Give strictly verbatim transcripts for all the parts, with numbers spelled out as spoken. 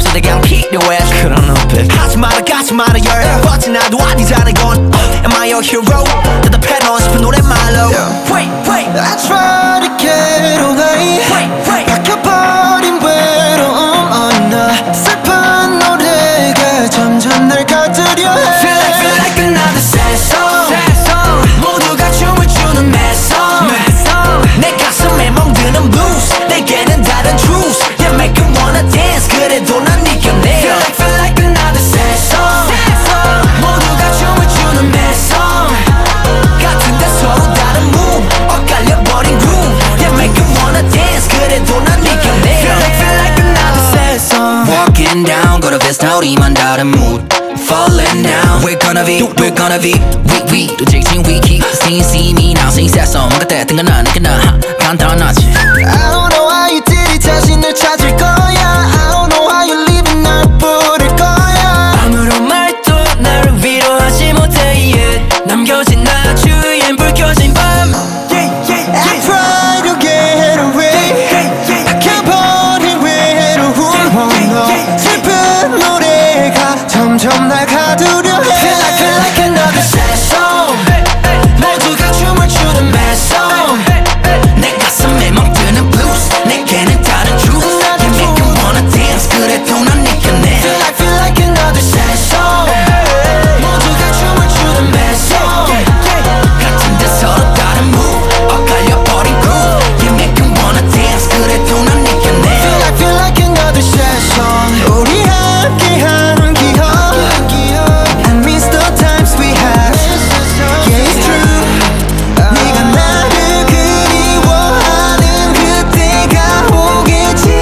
모두 그냥 필요해 그런 눈빛 하지 마라 가지 마라 열 버튼 나도 아니잖아 이건 Am I your hero? 대답해놓고 싶은 노랫말로 Wait wait I try to get away Wait wait 박혀버린 외로움 어느 슬픈 노래가 점점 날 가두려 해 Feel like feel like another sad song 모두가 춤을 추는 mad song 내 가슴에 멍드는 blues 내게는 다른 truth Yeah make you wanna dance 그래도 난 이겨내 Feel like feel like another sad song 모두가 춤을 추는 mad song 같은데 서로 다른 move 엇갈려버린 groove Yeah make you wanna dance 그래도 난 이겨내 Feel like feel like another sad song Walking down got a vista 우리만 다른 mood Falling down We're gonna be We're gonna be We we 또 직진 we keep Sing see me now sing sad song 뭔가 때뜬 건 나 내게 나 간단하지 I don't know how you did it 자신을 찾을 거야 I don't know how you leaving 날 부를 거야 아무런 말도 나를 위로하지 못해 yeah. 남겨진 나 주위엔 불 켜진 밤 yeah, yeah, yeah. I try to get away 박혀버린 외로움 슬픈 노래가 점점 날 가두려 해 Feel like feel like another sad song 모두가 춤을 추는 mad song 내 가슴에 멍드는 blues 내게는 다른 truth You make you wanna dance 그래도 난 이겨내 Feel like feel like another sad song 모두가 춤을 추는 mad song 같은데 서로 다른 move 엇갈려버린 groove You make you wanna dance 그래도 난 이겨내 Feel like feel like another sad song 우리 함께한 기억 I miss the times we had Yeah it's true 네가 나를 그리워하는 그때가 오겠지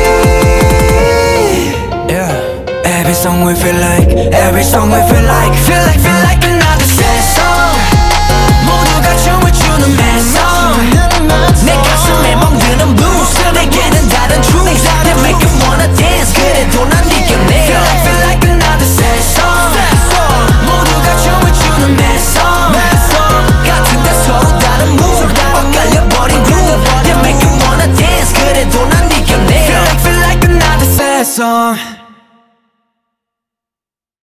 Yeah. Every song we feel like, every song we feel like, feel like, feel like another sad song. 모두가 춤을 추는 mad song. 내 가슴에 멍드는 blues. 내게는 다른 truth. They make you wanna dance. 그래도 난 이겨내. Feel like, feel like another sad song. 모두가 춤을 추는 mad song. 같은데 서로 다른 move. 엇갈려버린 groove. They make you wanna dance. 그래도 난 이겨내. Feel like, feel like another sad song.